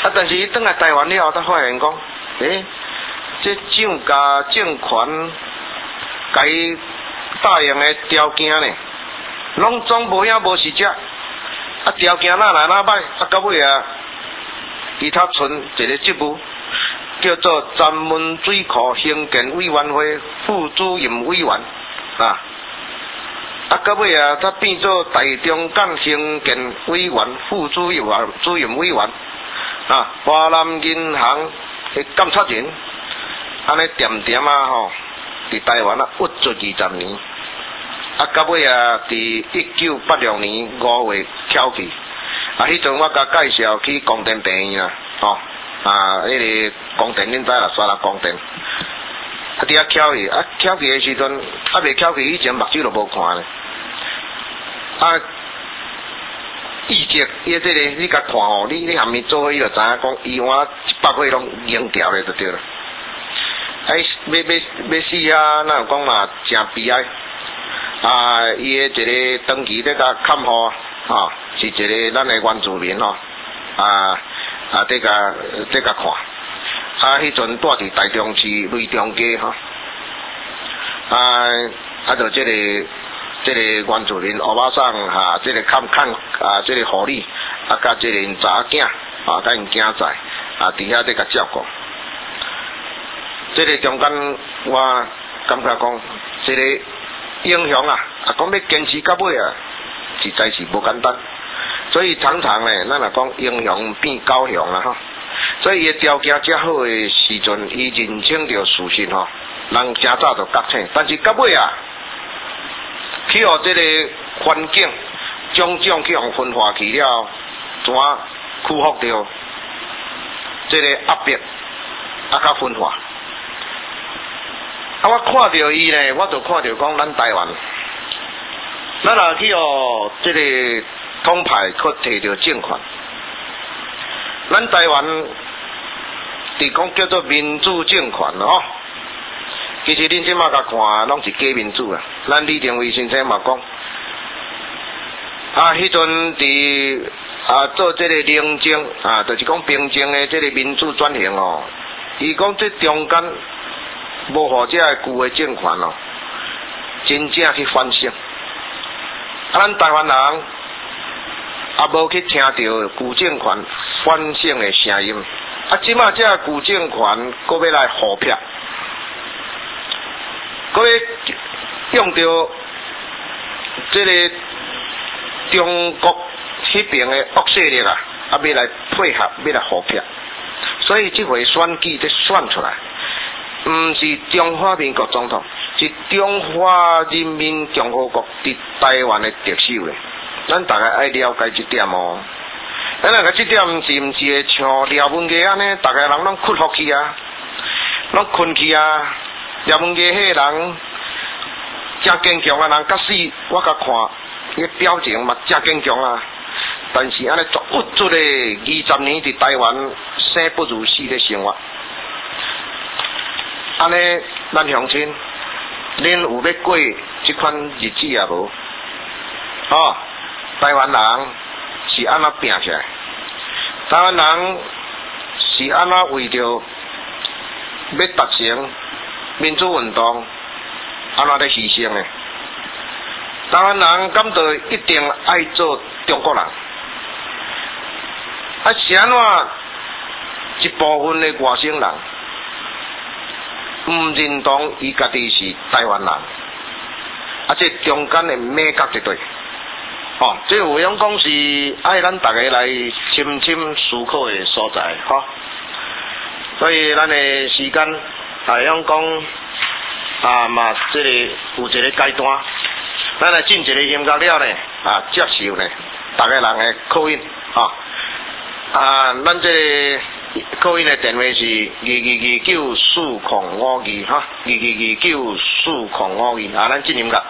啊，但是伊转来台湾了后，才发现讲，这蒋家政权，甲伊答应的条件呢，拢总无影无实质，啊条件哪来哪歹，啊到尾啊，伊他存一个职务，叫做专门水库兴建委员会副主任委员啊。啊，到尾啊，他变做台中港兴建委员副主任委员啊，华南银行的监察人，安尼点点啊吼，伫台湾啊屈足20年，啊，到尾啊，伫1986年5月翘去，啊，迄阵我甲介绍去光电病院啊，吼，啊，迄个光电恁知啦，沙拉光电。啊！伫遐翘去，啊翘去的时阵，啊未翘去以前目睭都无看咧。啊，意识伊这个你甲看吼，你含伊做伙，伊就知影讲，伊碗100岁拢用掉咧就对了。要死啊！哪有讲嘛，真悲哀。啊，伊的一个长期咧甲看护，吼，是一个咱的原住民吼，伫甲看。啊，迄阵住伫台中市雷中街吼，就这个原住民欧巴桑哈，这个看这个护理，啊，甲这个因查囝啊，甲因囝仔啊，伫遐咧甲照顾。这个中间我感觉讲，这个英雄啊，讲要坚持到尾啊，实在是无简单。所以常常呢，咱若讲英雄变狗熊啦吼。所以伊的条件遮好的时阵，伊认清着事实吼，人真早就觉醒。但是到尾啊，去互这个环境种种去互分化去了，怎屈服着这个压迫，甲分化。我看到伊呢，我就看到讲咱台湾，咱若去互这个统派去摕着政权，咱台湾。伫讲叫做民主政权吼，其实恁即马甲看，拢是假民主啊。咱李登辉先生嘛讲，迄阵伫做这个宁静就是讲平静的这个民主转型哦。伊讲这中间无互这个旧的政权哦，真正去反省。咱台湾人无去听到旧政权反省的声音。即马这旧政权搁要来互撇，搁要用着这个中国迄边的恶势力啊，要来配合，要来互撇。所以这回选举得选出来，毋是中华民国总统，是中华人民共和国伫台湾的特首咧。咱大家爱了解这点哦。咱个这点是毋是会像廖文杰安尼，大家人拢屈服去啊，拢困去啊。廖文杰迄个人真坚强啊，人甲死，我甲看伊表情嘛真坚强啊。但是安尼足屈足的20年伫台湾生不如死的生活，安尼咱乡亲，恁有要过这款日子啊无？哦，台湾人是安怎拼起来？台湾人是安怎为着要达成民主运动，安怎咧牺牲的？台湾人感到一定爱做中国人，是安怎一部分的外省人唔认同伊家己是台湾人，这中间的美角一对。这有样讲是爱咱大家来深深思考的所在，所以咱的时间样讲嘛，这个有一个阶段，咱来进一个音乐了呢，接受呢大家人的口音，咱这个口音的电话是222940522，哈，222940522，咱进音乐。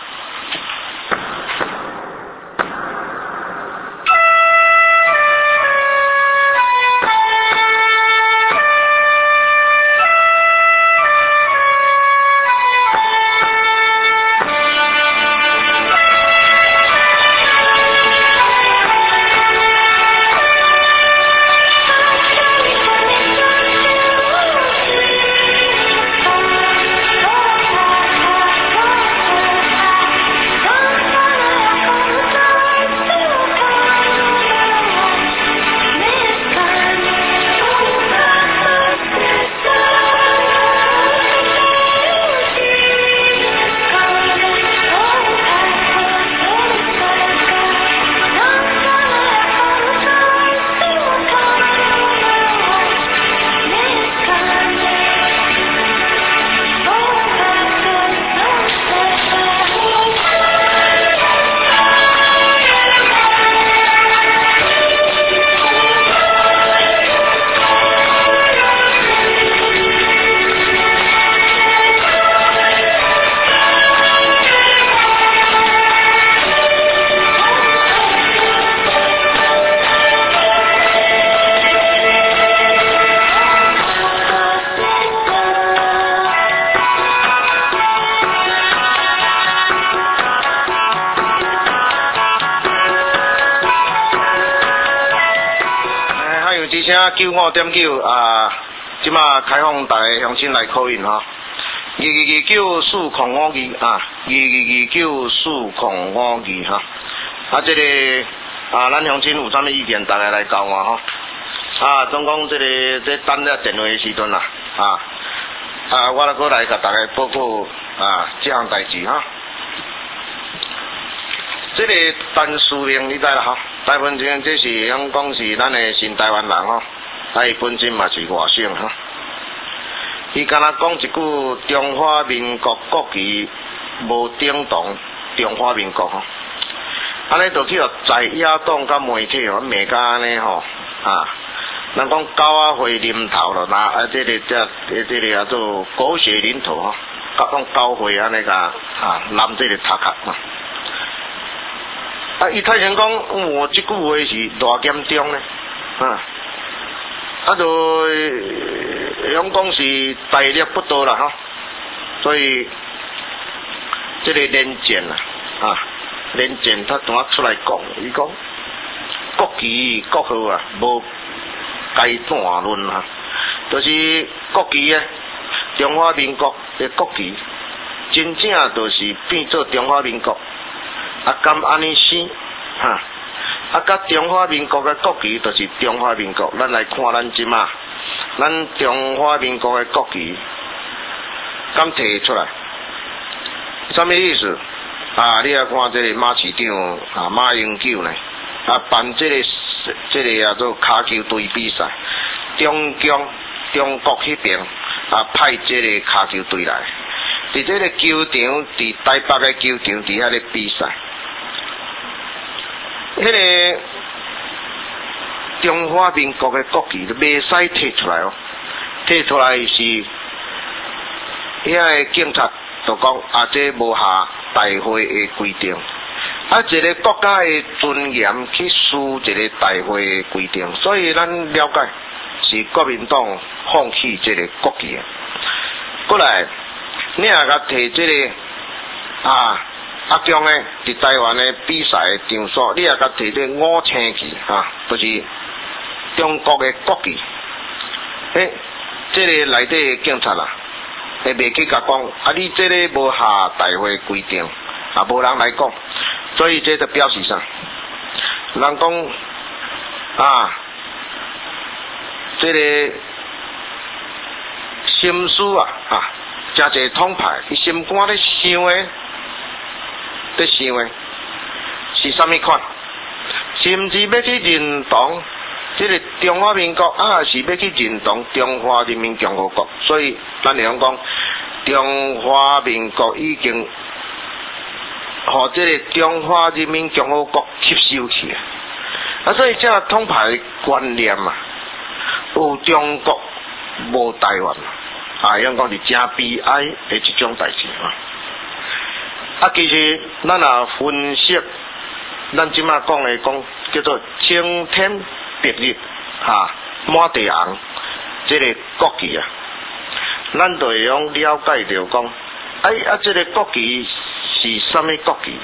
样之声95.9啊，即马开放大家乡亲来call in哈，2229405啊，2229405哈，啊，这个啊，咱乡亲有啥物意见，大家来教我哈。啊，总共这等了电话的时阵啦，我来过来甲大家报告啊，这项代志哈。这个陈书令你知啦哈？大部分这是讲是咱的新台湾人吼，伊本身嘛是外省哈。伊敢若讲一句中华民国国旗无顶动，中华民国吼，安尼就去互在野党甲媒体吼骂甲安尼吼啊。咱讲狗仔会啉头咯，那这个叫做狗血淋头吼，讲狗会安尼甲淋这个头壳嘛。伊太想讲，我这句话是偌严重呢？就讲是大逆不道啦哈，所以这个连战连战他怎啊出来讲？伊讲国旗国号啊，无该断论啊，就是国旗啊，中华民国的国旗，真正就是变做中华民国。敢安尼生甲中华民国的国旗就是中华民国，咱来看咱即马，咱中华民国的国旗敢摕出来，什么意思？你来看这个马市长马英九呢，办这个叫做骹球队比赛，中国迄边派这个骹球队来，伫这个球场，伫台北的球场伫遐咧比赛。迄个中华民国的国旗都袂使摕出来哦，摕出来是遐个警察就讲这无下大会的规定，一个国家的尊严去输一个大会的规定，所以咱了解是国民党放弃这个国旗。过来，你也甲摕这个强诶，伫台湾诶比赛诶场所，你也甲摕这五星旗就是中国诶国旗。这个内底警察啦，会袂去甲讲，你这个无下大会规定，无人来讲，所以这就表示啥？人讲这个心思真侪统派，伊心肝咧想诶。是啥物款？是毋是要去认同这个中华民国是要去认同中华人民共和国？所以咱会讲中华民国已经互这个中华人民共和国吸收去所以这统派的观念有中国无台湾讲是真悲哀的一种代志其实咱也分析，咱即马讲的叫做青天白日满地红，这个国旗咱就会用了解到讲，这个国旗是什么国旗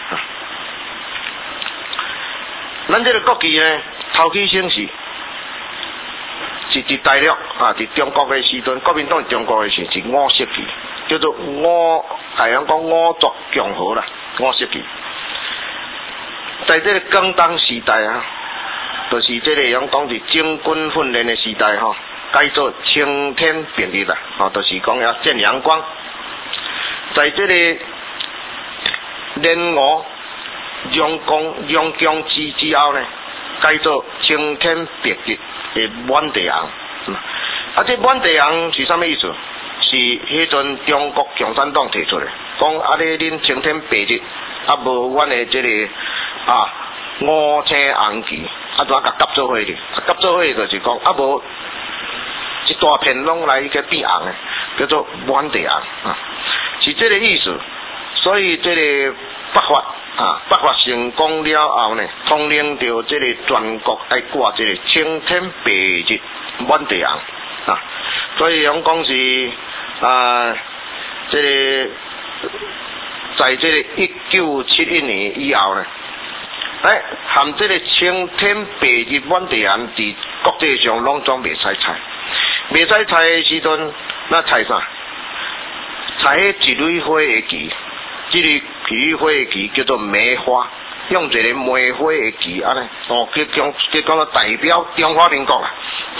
咱这个国旗呢，头起先是伫大陆伫中国的时阵，国民党中国的时是五色旗，叫做讲五族共和啦，五色旗。在这个更当时代就是这个讲是整军训练的时代改做青天白日就是讲要见阳光。在这个联俄用疆之后呢，改做青天白日的满地红。这满地红是啥物意思？是迄阵中国共产党提出的，讲恁青天白日无阮的这个五星红旗怎甲夹做伙去？夹做伙就是讲无一大片拢来个变红的，叫做满地红是这个意思。所以这个北伐成功了后呢，统领着这个全国爱挂这个青天白日满地红所以讲是这个在这个1971年以后呢， 含这个青天白日满地红，伫国际上拢总袂使采。袂使采的时阵，那采啥？采迄一蕊花的旗，这蕊花的旗叫做梅花，用一个梅花的旗安尼，叫做代表中华民国啊。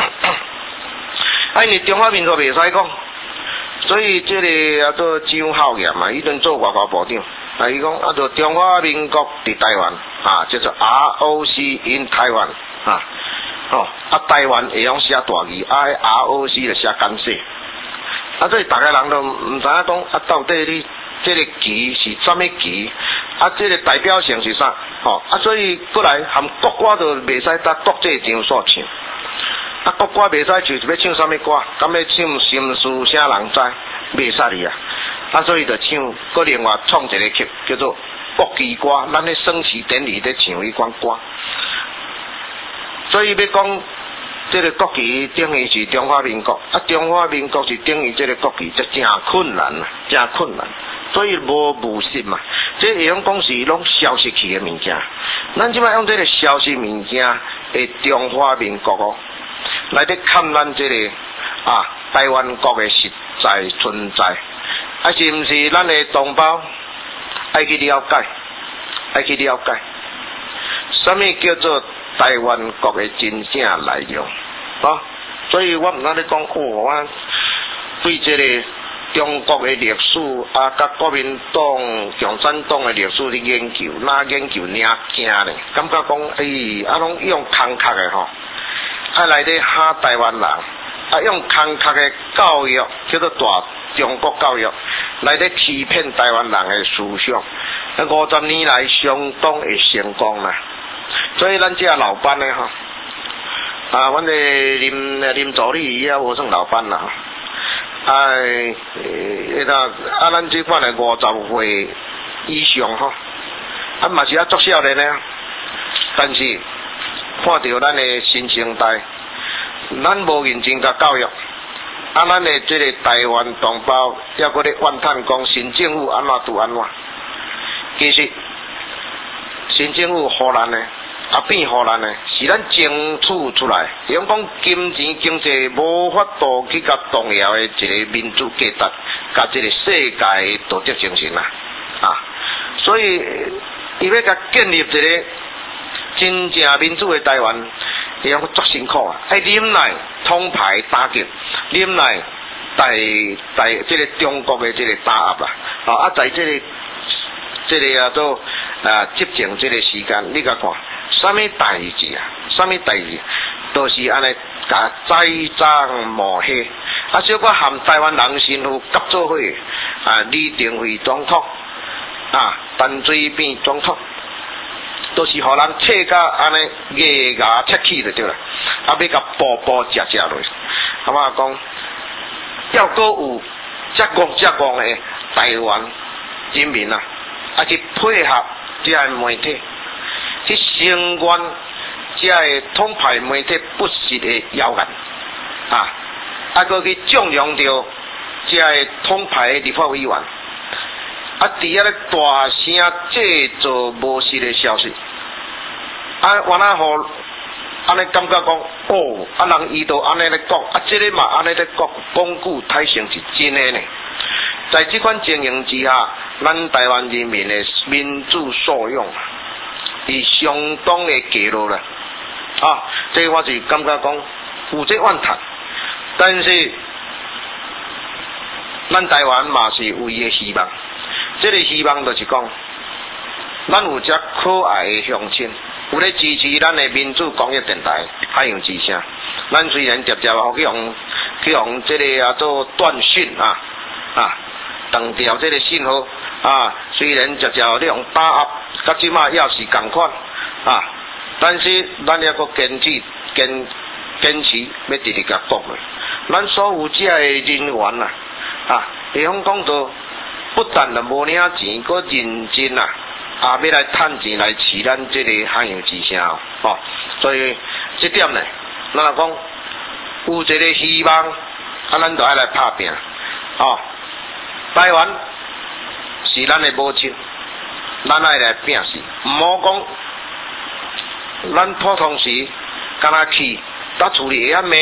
因为中华民国袂使讲，所以这个啊做张孝炎啊，伊阵做外交部长，伊讲做中华民国伫台湾啊，叫做 ROC in 台湾啊。台湾会用写大字，ROC 就写简写。所以大家人都唔知影讲到底你这个旗是什么旗？这个代表性是啥？所以过来含国歌就袂使搭国际场所唱。国歌袂使唱，是要唱什么歌？敢要唱心事啥人知？袂使哩啊！所以就唱，搁另外创一个曲，叫做国旗歌。咱咧升旗典礼咧唱迄款歌。所以要讲这个国旗等于是中华民国，中华民国是等于这个国旗，这真困难啊，真困难。所以无务实嘛，这会用讲是拢消失去的物件。咱即摆用这个消失物件的中华民国来咧看咱这个台湾国的实在存在，是毋是咱的同胞爱去了解，什么叫做台湾国的真正内容所以我毋敢咧讲我对这个中国的历史甲国民党、共产党的历史的研究，哪研究领惊咧？感觉讲拢用空壳的来咧吓台湾人，用空壳的教育叫做大中国教育来咧欺骗台湾人的思想，50年来相当的成功啦。所以咱这老班的阮的林助理也无算老班啦。咱这款的50岁以上嘛是足少年的，但是看到咱的新生代，咱无认真甲教育，咱的这个台湾同胞还搁咧怨叹讲新政府安怎拄安怎，其实新政府互咱的变互咱的是咱争取出来，用讲金钱经济无法度去甲动摇的一个民主价值，甲一个世界的道德精神所以伊要甲建立一个真正民主的台湾，伊讲足辛苦忍耐统派打击，忍耐这个中国的这个打压在这个做执政这个时间，你甲看。什么代志都是安尼甲栽赃抹黑，小可含台湾人心妇合作伙李登辉总统陈水扁总统，都是互人切甲安尼牙切起就对啦，要甲步步食落，讲要搁有遮戆的台湾人民去配合这个媒体。去声援这个统派媒体不实的谣言搁去纵容着这个统派的立法委员伫遐咧大声制造无实的消息原来互安尼感觉讲人伊都安尼咧讲这个嘛安尼咧讲句太成是真的呢。在这款情形之下，咱台湾人民的民主素养是相当的低落啦这我是感觉讲有这怨叹，但是咱台湾嘛是有伊的希望，这个希望就是讲咱有遮可爱的乡亲有咧支持咱的民主公益电台海洋之声，咱虽然直接去用这个做断讯断掉这个信号虽然直接咧用打压甲即马也是同款但是咱也搁坚持要直直甲讲咱所有遮的人员会用讲到不但就无领钱，搁认真要来趁钱来饲咱这个海洋之声所以这点呢，咱若讲有一个希望咱就爱来拍拼台湾是咱的母亲，咱爱来拼死，毋好讲咱普通时敢若去搭处理会晓骂，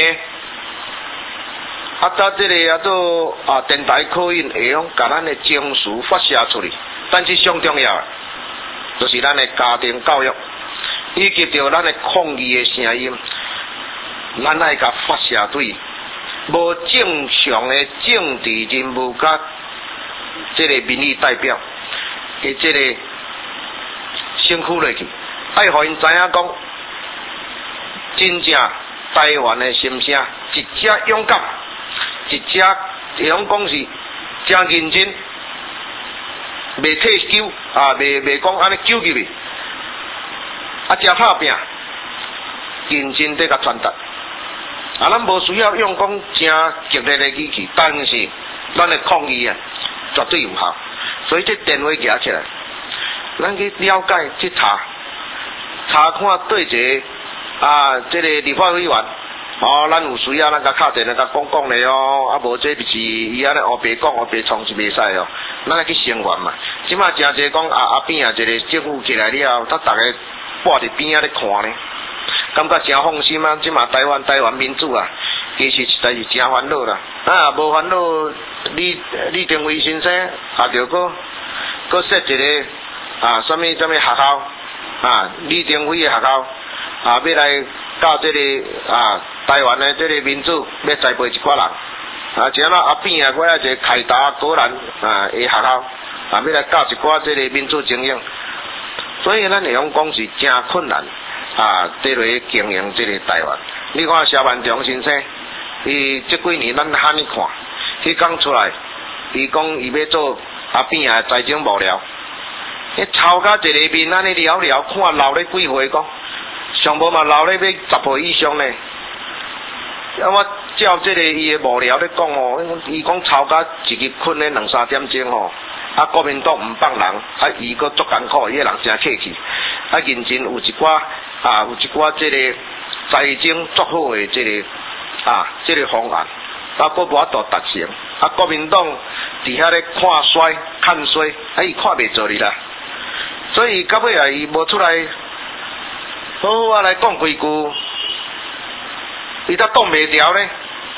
搭这个做电台口音会用甲咱的情绪发射出去，但是上重要就是咱的家庭教育，以及着咱的抗议的声音，咱爱甲发射对无正常的政治人物甲这个民意代表的这个身躯落去，爱互因知影讲，真正台湾的心声，一只勇敢，一只会用讲是真认真，袂退休袂讲安尼救入去，真拍拼，认真地甲传达。咱无需要用讲真激烈的语气，但是咱的抗议绝对有效。所以这电话举起来，咱去了解去查看对一个这个立法委员，咱有需要咱甲敲电话甲讲咧无这不是伊安尼黑白讲黑白创是袂使咱来去声援嘛。即马真侪讲边一个政府起来了后，大家挂伫边咧看咧。感觉真放心即嘛台湾民主其实实在是真烦恼啦。无烦恼，李登辉先生着搁设一个什么学校李登辉的学校要来教这个台湾的这个民主，要栽培一寡人只那边我一个凯达果然的学校要来教一寡这个民主精英，所以咱会用讲是真困难。这类经营这个台湾，你看萧万长先生，伊这几年咱喊你看，迄讲出来，伊讲伊要做边的财政幕僚，抄甲一个面安尼聊聊，看老咧几岁讲，上无嘛老咧要10岁以上咧。我照这个伊的幕僚咧讲伊讲抄甲一日困咧2-3点钟国民党唔放人，伊个足艰苦，伊个人真客气，认真有一寡这个财政足好的这个这个方案，佫无法度达成。国民党伫遐咧看衰，伊看袂做哩啦。所以到尾伊无出来好好来讲几句，伊才挡袂牢咧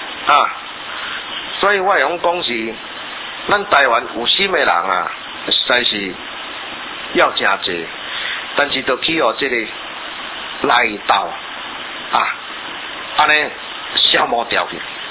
所以我用讲是。咱台湾有心的人实在是要真济，但是就去这个内斗安尼消磨掉去。